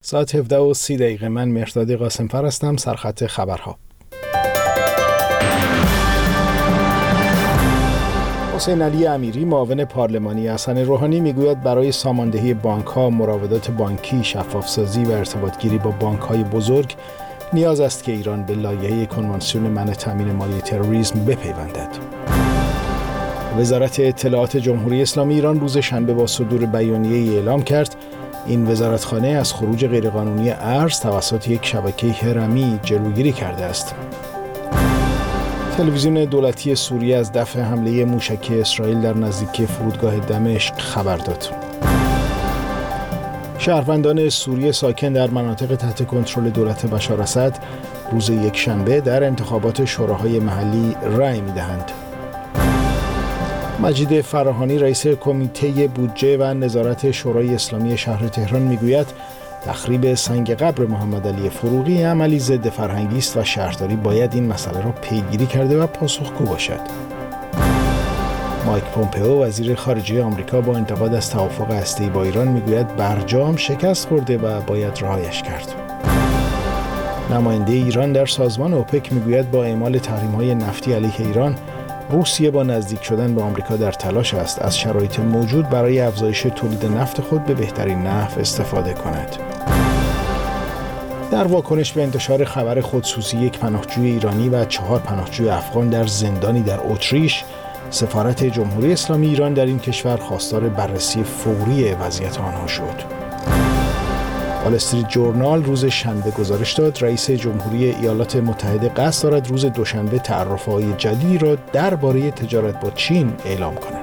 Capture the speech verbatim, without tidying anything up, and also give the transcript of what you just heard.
ساعت هفده و سی دقیقه. من مهرداد قاسم‌فر هستم. سرخط خبرها. حسین علی امیری معاون پارلمانی حسن روحانی میگوید برای ساماندهی بانک‌ها، مراودات بانکی، شفافسازی و ارتباطگیری با بانک‌های بزرگ نیاز است که ایران به لایحه کنوانسیون منع تامین مالی تروریسم بپیوندد. وزارت اطلاعات جمهوری اسلامی ایران روز شنبه با صدور بیانیه‌ای اعلام کرد این وزارتخانه از خروج غیرقانونی ارز توسط یک شبکه هرمی جلوگیری کرده است. تلویزیون دولتی سوریه از دفع حمله موشکی اسرائیل در نزدیکی فرودگاه دمشق خبر داد. شهروندان سوریه ساکن در مناطق تحت کنترل دولت بشار اسد روز یکشنبه در انتخابات شوراهای محلی رأی می‌دهند. مجید فراهانی رئیس کمیته بودجه و نظارت شورای اسلامی شهر تهران میگوید تخریب سنگ قبر محمد علی فروغی عملی ضد فرهنگی است و شهرداری باید این مسئله را پیگیری کرده و پاسخگو باشد. مایک پومپئو وزیر خارجه آمریکا با انتقاد از توافق هسته‌ای با ایران میگوید برجام شکست خورده و باید رهایش کرد. نماینده ایران در سازمان اوپک میگوید با اعمال تحریم‌های نفتی علیه ایران روسیه با نزدیک شدن به آمریکا در تلاش است از شرایط موجود برای افزایش تولید نفت خود به بهترین نحو استفاده کند. در واکنش به انتشار خبر خودسوزی یک پناهجوی ایرانی و چهار پناهجوی افغان در زندانی در اتریش، سفارت جمهوری اسلامی ایران در این کشور خواستار بررسی فوری وضعیت آنها شد. وال استریت جورنال روز شنبه گزارش داد رئیس جمهوری ایالات متحده قصد دارد روز دوشنبه تعرفه‌های جدیدی را درباره تجارت با چین اعلام کند.